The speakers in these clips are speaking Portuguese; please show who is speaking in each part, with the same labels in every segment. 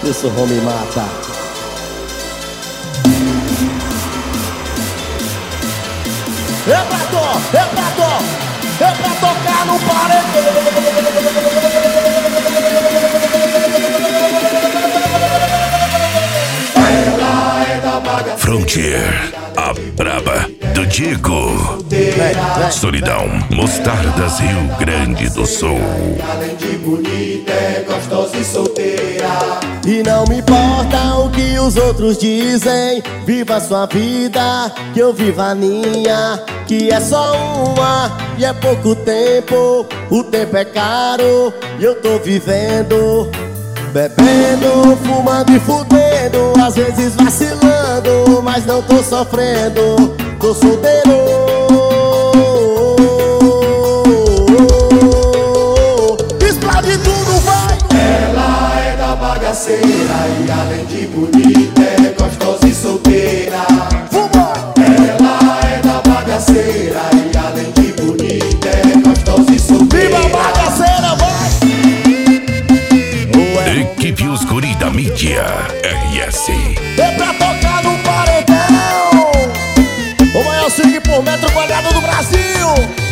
Speaker 1: Isso me mata. É pra tocar no paredão.
Speaker 2: Frontier, a braba do Diego. Solidão, Mostardas, Rio Grande do Sul.
Speaker 3: Além de bonita, é gostosa e solteira.
Speaker 1: E não me importa o que os outros dizem. Viva a sua vida, que eu viva a minha. Que é só uma e é pouco tempo. O tempo é caro e eu tô vivendo, bebendo, fumando e fudendo, às vezes vacilando, mas não tô sofrendo. Tô solteiro. Explode tudo, vai!
Speaker 3: Ela é da bagaceira e além de bonita, é gostosa e solteira.
Speaker 1: Fuma!
Speaker 3: Ela é da bagaceira e além de bonita, é gostosa e solteira.
Speaker 1: Viva a bagaceira, vai!
Speaker 2: Equipe Os Guri da Mídia, RS.
Speaker 1: É pra tocar no paredão. O maior swing por metro quadrado do Brasil.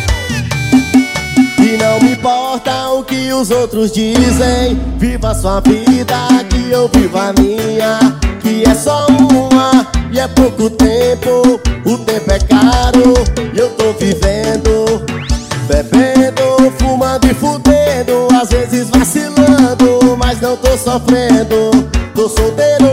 Speaker 1: E não me importa o que os outros dizem. Viva a sua vida, que eu vivo a minha. Que é só uma e é pouco tempo. O tempo é caro e eu tô vivendo, bebendo, fumando e fudendo, às vezes vacilando, mas não tô sofrendo. Tô solteiro.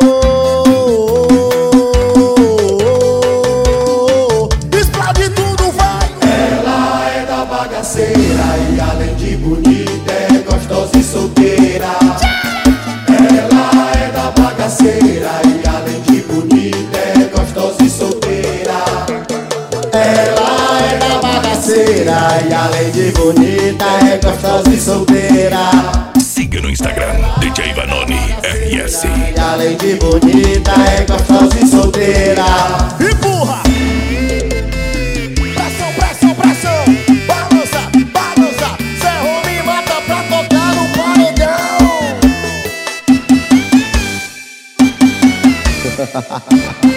Speaker 1: Explode tudo, vai!
Speaker 3: Ela é da bagaceira e além de bonita, é gostosa e solteira. Ela é da bagaceira e além de bonita, é gostosa e solteira.
Speaker 1: Ela é da bagaceira e além de bonita, é gostosa e solteira.
Speaker 2: Siga no Instagram, DJ Vanoni, RS.
Speaker 1: E além de bonita, é gostosa e solteira. Empurra! Pressão, pressão, pressão! Balança, balança! Cerro me mata pra tocar no paredão.